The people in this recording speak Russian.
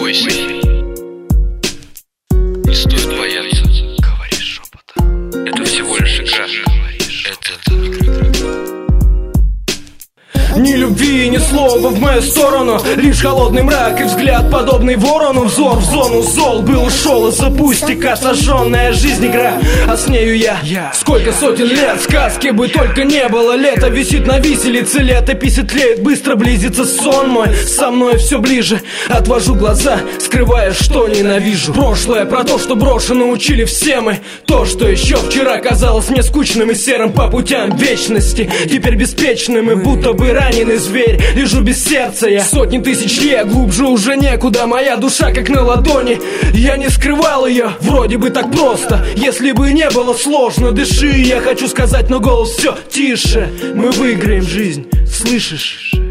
бойся, не стоит бояться. Говори шепотом. Это всего лишь игра. Ни любви, ни слова в мою сторону, лишь холодный мрак и взгляд, подобный ворону. Взор в зону зол был, ушел из-за пустяка. Сожженная жизнь игра, а с нею я. Сколько сотен лет, сказки бы только не было. Лето висит на виселице, летопись тлеет, быстро близится сон мой. Со мной все ближе, отвожу глаза, скрывая, что ненавижу. Прошлое про то, что брошено, учили все мы. То, что еще вчера казалось мне скучным и серым по путям вечности, теперь беспечным и будто бы раненый зверь. Лежу без сердца я, сотни тысяч лет, глубже уже некуда. Моя душа как на ладони, я не скрывал ее, вроде бы так просто. Если бы не было сложно, дыши, я хочу сказать, но голос все тише. Мы выиграем жизнь, слышишь?